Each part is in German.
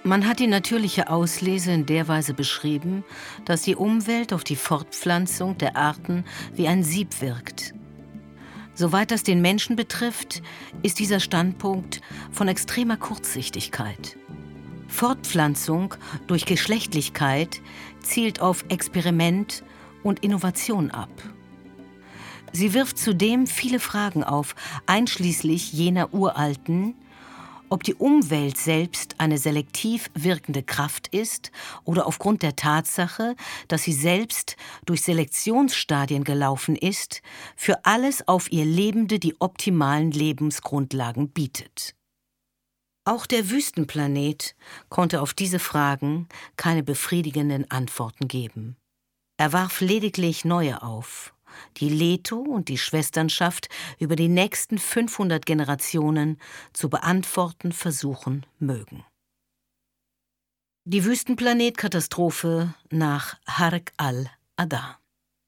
Man hat die natürliche Auslese in der Weise beschrieben, dass die Umwelt auf die Fortpflanzung der Arten wie ein Sieb wirkt. Soweit das den Menschen betrifft, ist dieser Standpunkt von extremer Kurzsichtigkeit. Fortpflanzung durch Geschlechtlichkeit zielt auf Experiment und Innovation ab. Sie wirft zudem viele Fragen auf, einschließlich jener uralten, ob die Umwelt selbst eine selektiv wirkende Kraft ist oder aufgrund der Tatsache, dass sie selbst durch Selektionsstadien gelaufen ist, für alles auf ihr Lebende die optimalen Lebensgrundlagen bietet. Auch der Wüstenplanet konnte auf diese Fragen keine befriedigenden Antworten geben. Er warf lediglich neue auf, die Leto und die Schwesternschaft über die nächsten 500 Generationen zu beantworten versuchen mögen. Die Wüstenplanet-Katastrophe nach Harq al-Ada.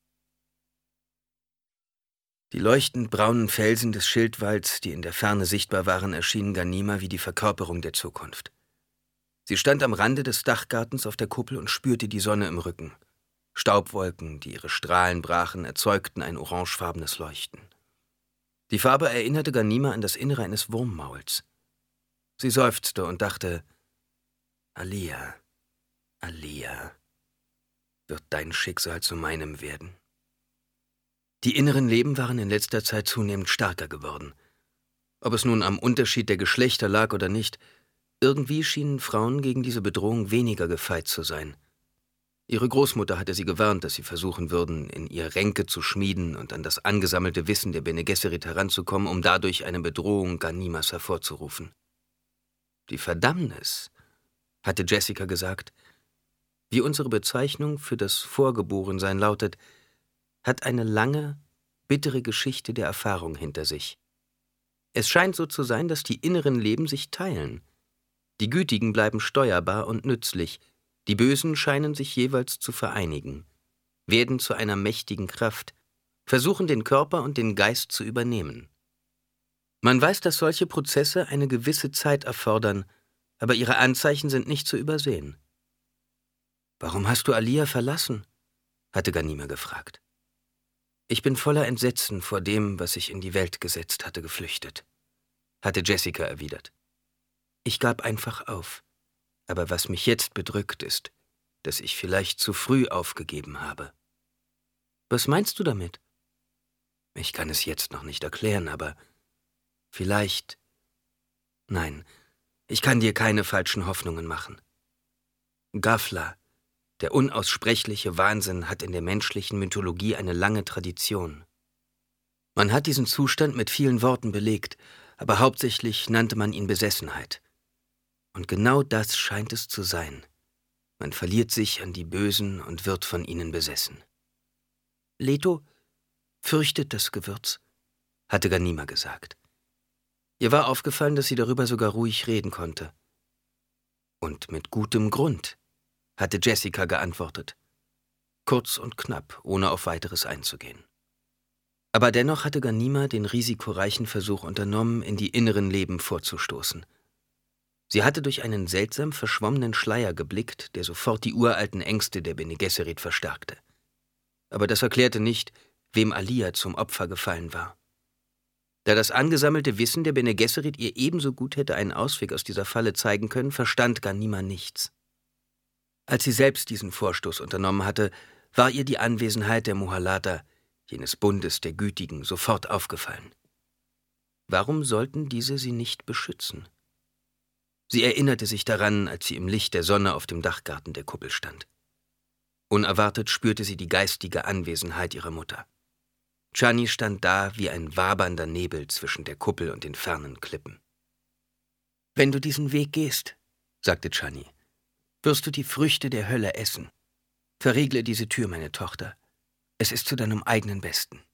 Die leuchtend braunen Felsen des Schildwalds, die in der Ferne sichtbar waren, erschienen Ghanima wie die Verkörperung der Zukunft. Sie stand am Rande des Dachgartens auf der Kuppel und spürte die Sonne im Rücken. Staubwolken, die ihre Strahlen brachen, erzeugten ein orangefarbenes Leuchten. Die Farbe erinnerte Ghanima an das Innere eines Wurmmauls. Sie seufzte und dachte: Alia, Alia, wird dein Schicksal zu meinem werden? Die inneren Leben waren in letzter Zeit zunehmend stärker geworden. Ob es nun am Unterschied der Geschlechter lag oder nicht, irgendwie schienen Frauen gegen diese Bedrohung weniger gefeit zu sein. Ihre Großmutter hatte sie gewarnt, dass sie versuchen würden, in ihr Ränke zu schmieden und an das angesammelte Wissen der Bene Gesserit heranzukommen, um dadurch eine Bedrohung Ghanimas hervorzurufen. Die Verdammnis, hatte Jessica gesagt, wie unsere Bezeichnung für das Vorgeborensein lautet, hat eine lange, bittere Geschichte der Erfahrung hinter sich. Es scheint so zu sein, dass die inneren Leben sich teilen. Die Gütigen bleiben steuerbar und nützlich, die Bösen scheinen sich jeweils zu vereinigen, werden zu einer mächtigen Kraft, versuchen den Körper und den Geist zu übernehmen. Man weiß, dass solche Prozesse eine gewisse Zeit erfordern, aber ihre Anzeichen sind nicht zu übersehen. »Warum hast du Alia verlassen?« hatte Ghanima gefragt. »Ich bin voller Entsetzen vor dem, was ich in die Welt gesetzt hatte, geflüchtet«, hatte Jessica erwidert. »Ich gab einfach auf. Aber was mich jetzt bedrückt, ist, dass ich vielleicht zu früh aufgegeben habe.« »Was meinst du damit?« »Ich kann es jetzt noch nicht erklären, aber vielleicht... Nein, ich kann dir keine falschen Hoffnungen machen. Ghafla, der unaussprechliche Wahnsinn, hat in der menschlichen Mythologie eine lange Tradition. Man hat diesen Zustand mit vielen Worten belegt, aber hauptsächlich nannte man ihn Besessenheit. Und genau das scheint es zu sein. Man verliert sich an die Bösen und wird von ihnen besessen. »Leto fürchtet das Gewürz«, hatte Ghanima gesagt. Ihr war aufgefallen, dass sie darüber sogar ruhig reden konnte. »Und mit gutem Grund«, hatte Jessica geantwortet. Kurz und knapp, ohne auf Weiteres einzugehen. Aber dennoch hatte Ghanima den risikoreichen Versuch unternommen, in die inneren Leben vorzustoßen. Sie hatte durch einen seltsam verschwommenen Schleier geblickt, der sofort die uralten Ängste der Bene Gesserit verstärkte. Aber das erklärte nicht, wem Alia zum Opfer gefallen war. Da das angesammelte Wissen der Bene Gesserit ihr ebenso gut hätte einen Ausweg aus dieser Falle zeigen können, verstand Ghanima nichts. Als sie selbst diesen Vorstoß unternommen hatte, war ihr die Anwesenheit der Muhalata, jenes Bundes der Gütigen, sofort aufgefallen. Warum sollten diese sie nicht beschützen? Sie erinnerte sich daran, als sie im Licht der Sonne auf dem Dachgarten der Kuppel stand. Unerwartet spürte sie die geistige Anwesenheit ihrer Mutter. Chani stand da wie ein wabernder Nebel zwischen der Kuppel und den fernen Klippen. »Wenn du diesen Weg gehst«, sagte Chani, »wirst du die Früchte der Hölle essen. Verriegle diese Tür, meine Tochter. Es ist zu deinem eigenen Besten.«